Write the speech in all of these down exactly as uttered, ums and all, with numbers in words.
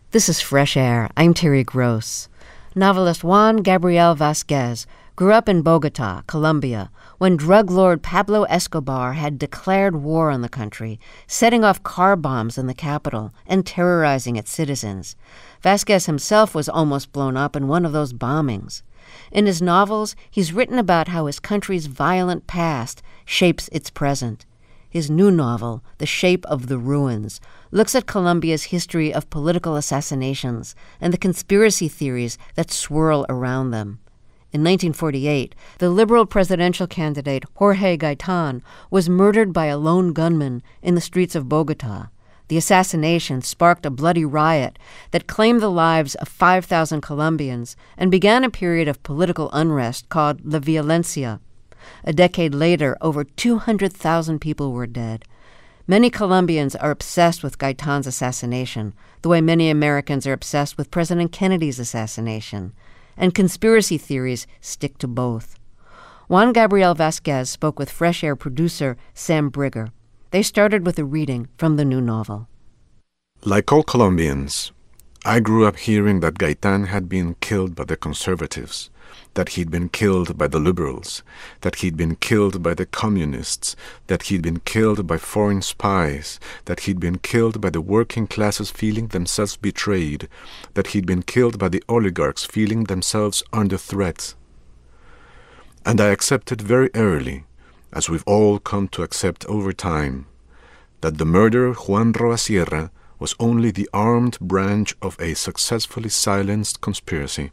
This is Fresh Air. I'm Terry Gross. Novelist Juan Gabriel Vasquez grew up in Bogota, Colombia, when drug lord Pablo Escobar had declared war on the country, setting off car bombs in the capital and terrorizing its citizens. Vasquez himself was almost blown up in one of those bombings. In his novels, he's written about how his country's violent past shapes its present. His new novel, The Shape of the Ruins, looks at Colombia's history of political assassinations and the conspiracy theories that swirl around them. In nineteen forty-eight, the liberal presidential candidate Jorge Gaitan was murdered by a lone gunman in the streets of Bogota. The assassination sparked a bloody riot that claimed the lives of five thousand Colombians and began a period of political unrest called La Violencia. A decade later, over two hundred thousand people were dead. Many Colombians are obsessed with Gaitan's assassination, the way many Americans are obsessed with President Kennedy's assassination. And conspiracy theories stick to both. Juan Gabriel Vasquez spoke with Fresh Air producer Sam Brigger. They started with a reading from the new novel. Like all Colombians, I grew up hearing that Gaitan had been killed by the conservatives, that he'd been killed by the liberals, that he'd been killed by the communists, that he'd been killed by foreign spies, that he'd been killed by the working classes feeling themselves betrayed, that he'd been killed by the oligarchs feeling themselves under threat. And I accepted very early, as we've all come to accept over time, that the murderer Juan Roa Sierra was only the armed branch of a successfully silenced conspiracy.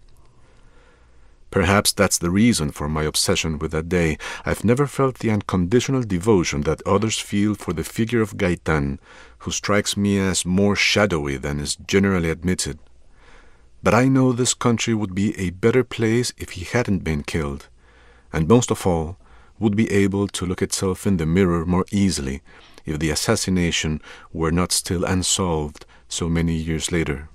Perhaps that's the reason for my obsession with that day. I've never felt the unconditional devotion that others feel for the figure of Gaitan, who strikes me as more shadowy than is generally admitted. But I know this country would be a better place if he hadn't been killed, and most of all, would be able to look itself in the mirror more easily if the assassination were not still unsolved so many years later.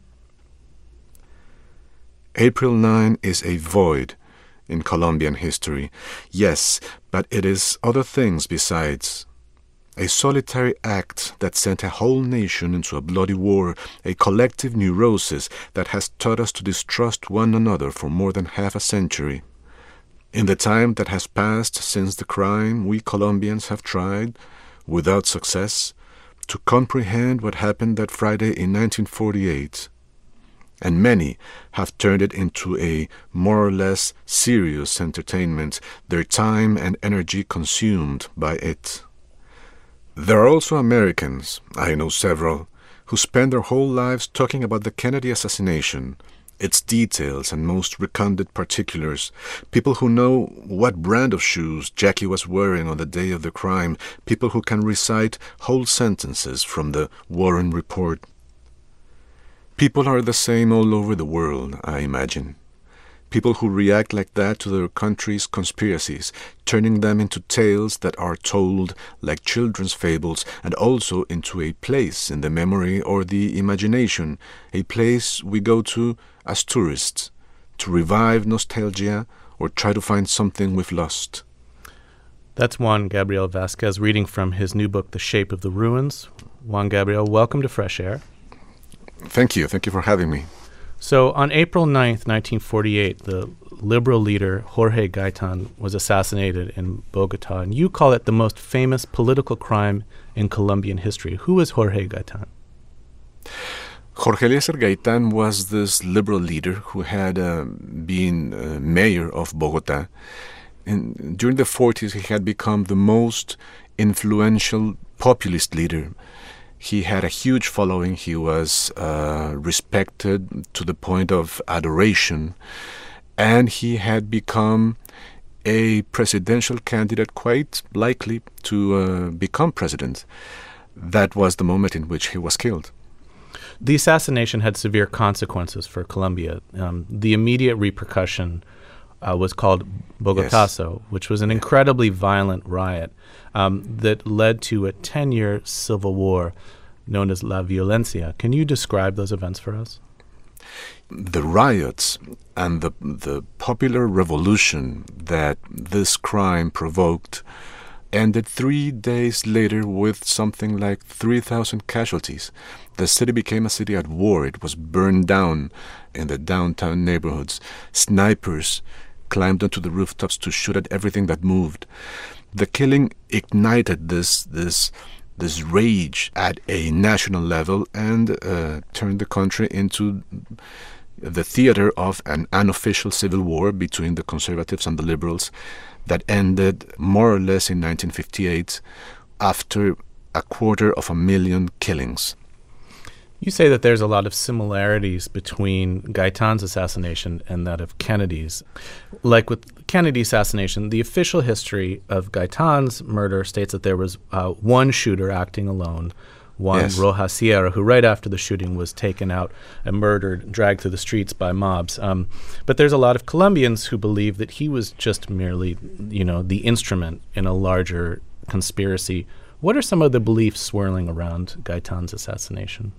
April ninth is a void in Colombian history. Yes, but it is other things besides. A solitary act that sent a whole nation into a bloody war, a collective neurosis that has taught us to distrust one another for more than half a century. In the time that has passed since the crime, we Colombians have tried, without success, to comprehend what happened that Friday in nineteen forty-eight. And many have turned it into a more or less serious entertainment, their time and energy consumed by it. There are also Americans, I know several, who spend their whole lives talking about the Kennedy assassination, its details and most recondite particulars, people who know what brand of shoes Jackie was wearing on the day of the crime, people who can recite whole sentences from the Warren Report. People are the same all over the world, I imagine. People who react like that to their country's conspiracies, turning them into tales that are told like children's fables, and also into a place in the memory or the imagination, a place we go to as tourists, to revive nostalgia or try to find something we've lost. That's Juan Gabriel Vasquez reading from his new book, The Shape of the Ruins. Juan Gabriel, welcome to Fresh Air. Thank you. Thank you for having me. So on April ninth, nineteen forty-eight, the liberal leader Jorge Gaitan was assassinated in Bogota, and you call it the most famous political crime in Colombian history. Who was Jorge Gaitan? Jorge Eliezer Gaitan was this liberal leader who had uh, been uh, mayor of Bogota. And during the forties, he had become the most influential populist leader. He had a huge following. He was uh, respected to the point of adoration. And he had become a presidential candidate, quite likely to uh, become president. That was the moment in which he was killed. The assassination had severe consequences for Colombia. Um, the immediate repercussion uh, was called Bogotazo, yes. which was an incredibly violent riot um, that led to a ten-year civil war known as La Violencia. Can you describe those events for us? The riots and the the popular revolution that this crime provoked ended three days later with something like three thousand casualties. The city became a city at war. It was burned down in the downtown neighborhoods. Snipers climbed onto the rooftops to shoot at everything that moved. The killing ignited this this this rage at a national level and uh, turned the country into the theater of an unofficial civil war between the conservatives and the liberals that ended more or less in nineteen fifty-eight after a quarter of a million killings. You say that there's a lot of similarities between Gaitan's assassination and that of Kennedy's. Like with Kennedy's assassination, the official history of Gaitan's murder states that there was uh, one shooter acting alone, Juan yes. Rojas Sierra, who right after the shooting was taken out and murdered, dragged through the streets by mobs. Um, but there's a lot of Colombians who believe that he was just merely, you know, the instrument in a larger conspiracy. What are some of the beliefs swirling around Gaitan's assassination?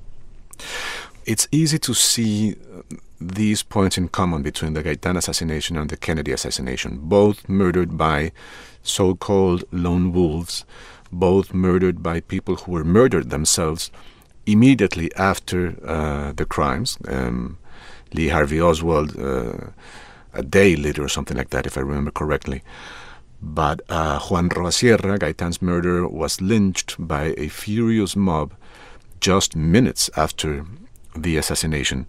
It's easy to see these points in common between the Gaitan assassination and the Kennedy assassination, both murdered by so-called lone wolves, both murdered by people who were murdered themselves immediately after uh, the crimes. Um, Lee Harvey Oswald, uh, a day later or something like that, if I remember correctly. But uh, Juan Rojas Sierra, Gaitan's murderer, was lynched by a furious mob just minutes after the assassination.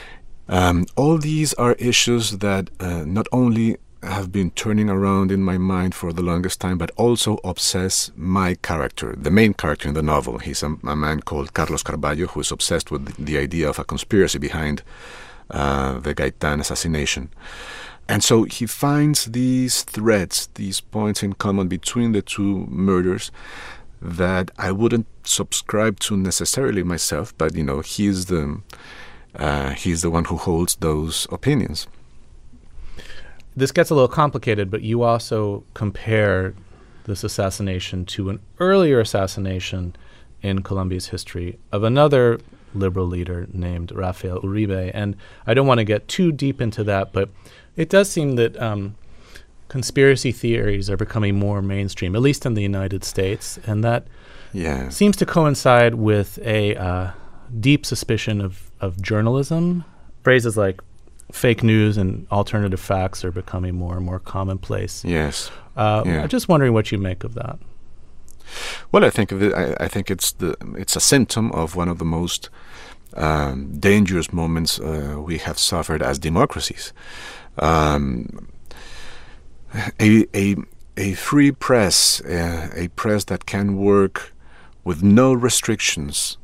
Um, all these are issues that uh, not only have been turning around in my mind for the longest time, but also obsess my character, the main character in the novel. He's a, a man called Carlos Carballo, who is obsessed with the, the idea of a conspiracy behind uh, the Gaitan assassination. And so he finds these threads, these points in common between the two murders that I wouldn't subscribe to necessarily myself, but, you know, he's the, uh, he's the one who holds those opinions. This gets a little complicated, but you also compare this assassination to an earlier assassination in Colombia's history of another liberal leader named Rafael Uribe. And I don't want to get too deep into that, but it does seem that um, conspiracy theories are becoming more mainstream, at least in the United States, and that yeah. seems to coincide with a uh, deep suspicion of, of journalism. Phrases like fake news and alternative facts are becoming more and more commonplace. Yes. Uh, yeah. I'm just wondering what you make of that. Well, I think of it, I, I think it's the it's a symptom of one of the most um, dangerous moments uh, we have suffered as democracies. Um, a a a free press, uh, a press that can work with no restrictions,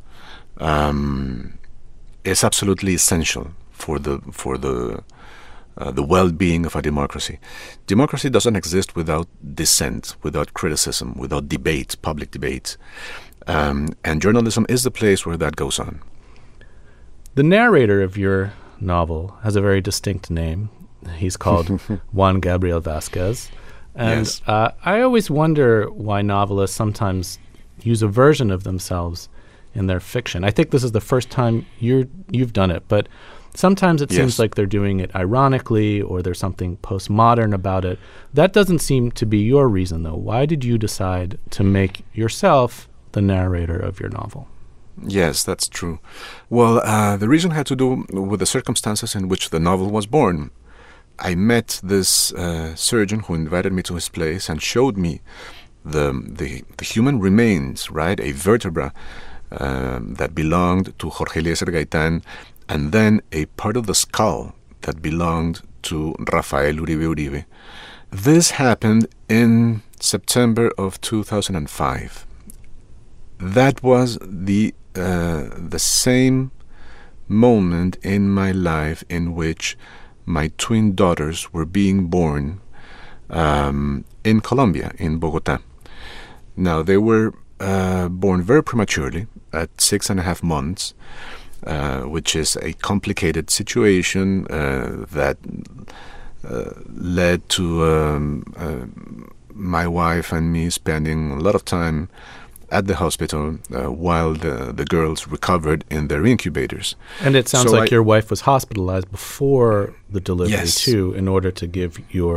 um, is absolutely essential for the for the uh, the well-being of a democracy. Democracy doesn't exist without dissent, without criticism, without debate, public debate, um, and journalism is the place where that goes on. The narrator of your novel has a very distinct name. He's called Juan Gabriel Vasquez, and yes. uh, I always wonder why novelists sometimes use a version of themselves in their fiction. I think this is the first time you're you've done it, but sometimes it yes. seems like they're doing it ironically or there's something postmodern about it. That doesn't seem to be your reason, though. Why did you decide to make yourself the narrator of your novel? Yes, that's true. Well, uh, the reason had to do with the circumstances in which the novel was born. I met this uh, surgeon who invited me to his place and showed me the the, the human remains, right, a vertebra um, that belonged to Jorge Eliezer Gaitan, and then a part of the skull that belonged to Rafael Uribe Uribe. This happened in September of two thousand five. That was the uh, the same moment in my life in which my twin daughters were being born um, in Colombia, in Bogota. Now, they were uh, born very prematurely, at six and a half months, uh, which is a complicated situation uh, that uh, led to um, uh, my wife and me spending a lot of time at the hospital uh, while the, the girls recovered in their incubators. And it sounds so like I, your wife was hospitalized before the delivery, yes. too, in order to give your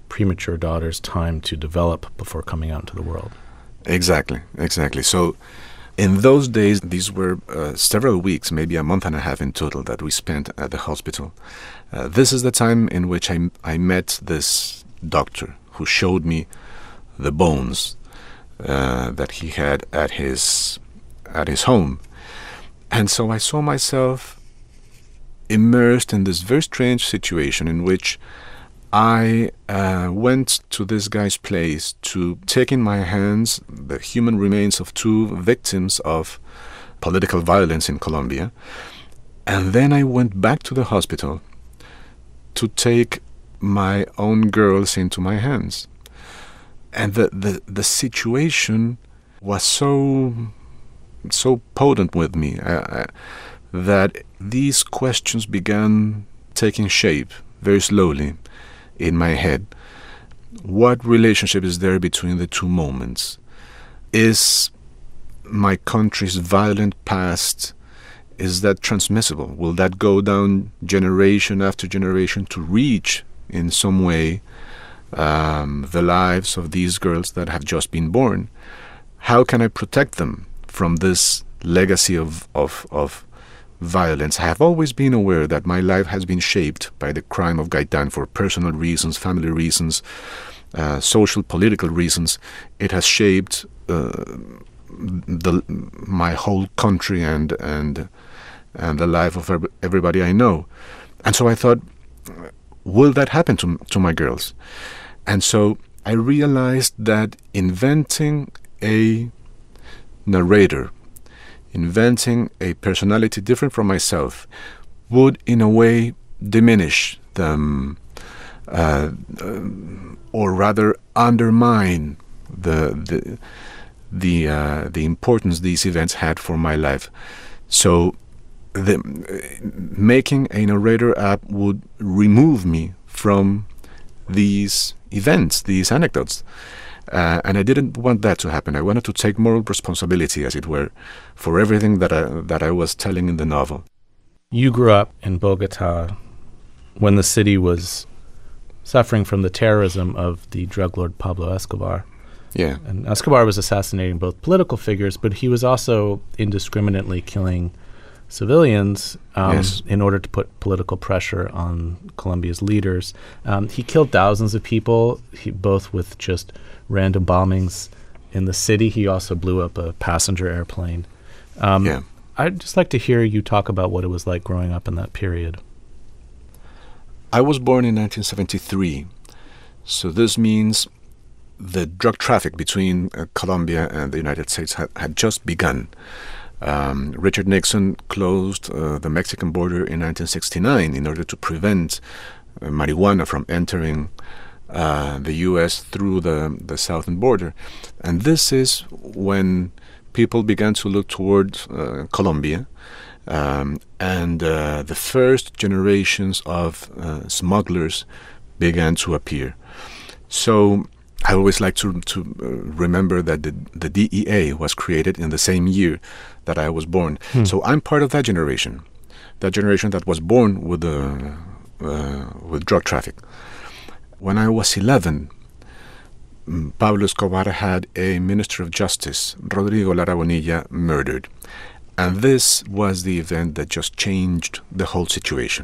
premature daughters time to develop before coming out into the world. Exactly, exactly. So in those days, these were uh, several weeks, maybe a month and a half in total, that we spent at the hospital. Uh, this is the time in which I, I met this doctor who showed me the bones uh, that he had at his at his home. And so I saw myself immersed in this very strange situation in which I uh, went to this guy's place to take in my hands the human remains of two victims of political violence in Colombia. And then I went back to the hospital to take my own girls into my hands. And the, the, the situation was so, so potent with me uh, that these questions began taking shape very slowly in my head. What relationship is there between the two moments? Is my country's violent past, is that transmissible? Will that go down generation after generation to reach in some way um, the lives of these girls that have just been born? How can I protect them from this legacy of, of, of violence? I have always been aware that my life has been shaped by the crime of Gaitán for personal reasons, family reasons, uh, social, political reasons. It has shaped uh, the, my whole country and and and the life of everybody I know. And so I thought, will that happen to to my girls? And so I realized that inventing a narrator, inventing a personality different from myself, would in a way diminish them, uh, uh, or rather undermine the the the uh, the importance these events had for my life. So, the, making a narrator app would remove me from these events, these anecdotes. Uh, and I didn't want that to happen. I wanted to take moral responsibility, as it were, for everything that I, that I was telling in the novel. You grew up in Bogota when the city was suffering from the terrorism of the drug lord Pablo Escobar. Yeah. And Escobar was assassinating both political figures, but he was also indiscriminately killing civilians um, yes. in order to put political pressure on Colombia's leaders. Um, he killed thousands of people, he, both with just random bombings in the city. He also blew up a passenger airplane. Um, yeah. I'd just like to hear you talk about what it was like growing up in that period. I was born in nineteen seventy-three, so this means the drug traffic between uh, Colombia and the United States had, had just begun. Um, Richard Nixon closed uh, the Mexican border in nineteen sixty-nine in order to prevent uh, marijuana from entering uh, the U S through the, the southern border. And this is when people began to look toward uh, Colombia, um, and uh, the first generations of uh, smugglers began to appear. So I always like to, to uh, remember that the, the D E A was created in the same year that I was born. Hmm. So I'm part of that generation, that generation that was born with the uh, with drug traffic. When I was eleven, Pablo Escobar had a Minister of Justice, Rodrigo Lara Bonilla, murdered. And this was the event that just changed the whole situation.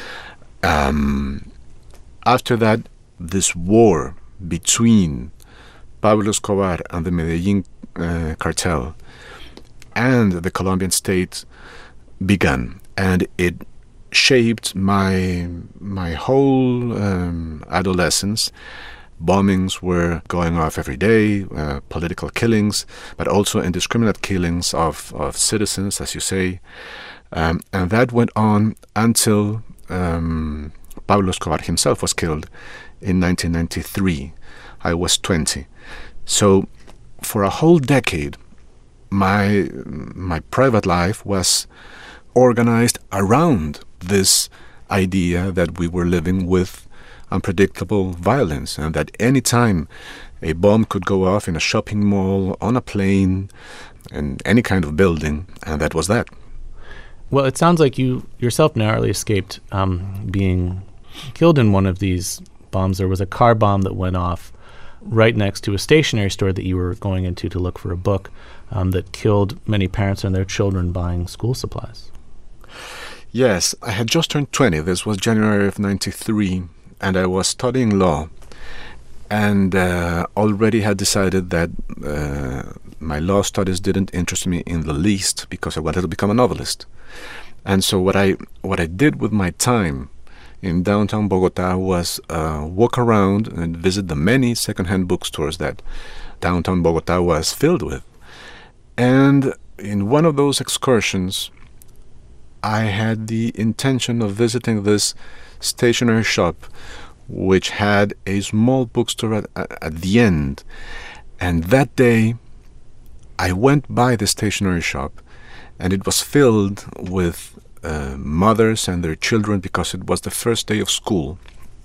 Um, after that, this war between Pablo Escobar and the Medellin uh, cartel and the Colombian state began, and it shaped my my whole um, adolescence. Bombings were going off every day, uh, political killings, but also indiscriminate killings of, of citizens, as you say. Um, and that went on until um, Pablo Escobar himself was killed in nineteen ninety-three. I was twenty. So for a whole decade, my my private life was organized around this idea that we were living with unpredictable violence, and that any time a bomb could go off in a shopping mall, on a plane, in any kind of building, and that was that. Well, it sounds like you yourself narrowly escaped um, being killed in one of these bombs. There was a car bomb that went off right next to a stationery store that you were going into to look for a book um, that killed many parents and their children buying school supplies. Yes, I had just turned twenty. This was January of ninety-three, and I was studying law, and uh, already had decided that uh, my law studies didn't interest me in the least because I wanted to become a novelist. And so what I what I did with my time in downtown Bogota was uh, walk around and visit the many secondhand bookstores that downtown Bogota was filled with. And in one of those excursions, I had the intention of visiting this stationery shop, which had a small bookstore at, at the end. And that day, I went by the stationery shop, and it was filled with uh, mothers and their children because it was the first day of school.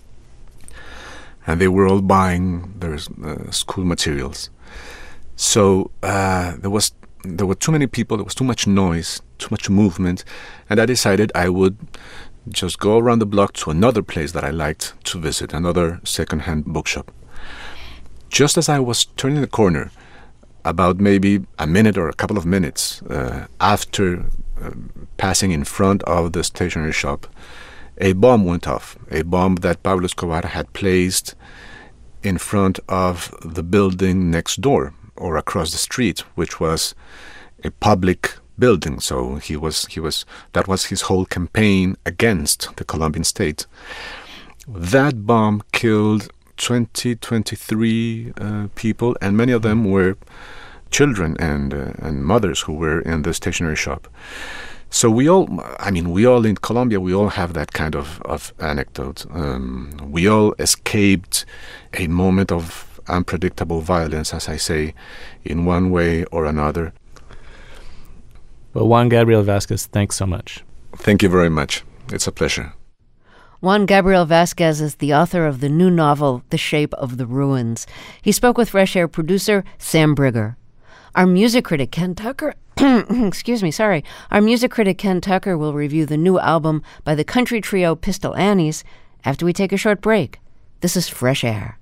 And they were all buying their uh, school materials. So uh, there was there were too many people, there was too much noise, too much movement, and I decided I would just go around the block to another place that I liked to visit, another second-hand bookshop. Just as I was turning the corner, about maybe a minute or a couple of minutes uh, after uh, passing in front of the stationery shop, a bomb went off, a bomb that Pablo Escobar had placed in front of the building next door or across the street, which was a public building. So he was he was that was his whole campaign against the Colombian state. That bomb killed twenty, twenty-three uh, people, and many of them were children and uh, and mothers who were in the stationery shop. So we all, I mean, we all in Colombia, we all have that kind of, of anecdote. Um, we all escaped a moment of unpredictable violence, as I say, in one way or another. Well, Juan Gabriel Vasquez, thanks so much. Thank you very much. It's a pleasure. Juan Gabriel Vasquez is the author of the new novel, The Shape of the Ruins. He spoke with Fresh Air producer Sam Brigger. Our music critic, Ken Tucker, excuse me, sorry. Our music critic, Ken Tucker, will review the new album by the country trio Pistol Annies after we take a short break. This is Fresh Air.